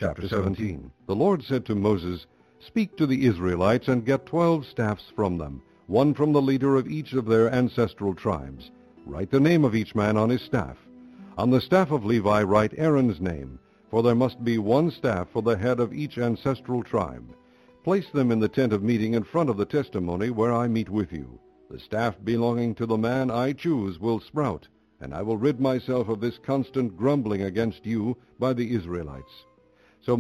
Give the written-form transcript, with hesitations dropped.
Chapter 17. The Lord said to Moses, "Speak to the Israelites and get 12 staffs from them, one from the leader of each of their ancestral tribes. Write the name of each man on his staff. On the staff of Levi write Aaron's name, for there must be one staff for the head of each ancestral tribe. Place them in the tent of meeting in front of the testimony where I meet with you. The staff belonging to the man I choose will sprout, and I will rid myself of this constant grumbling against you by the Israelites."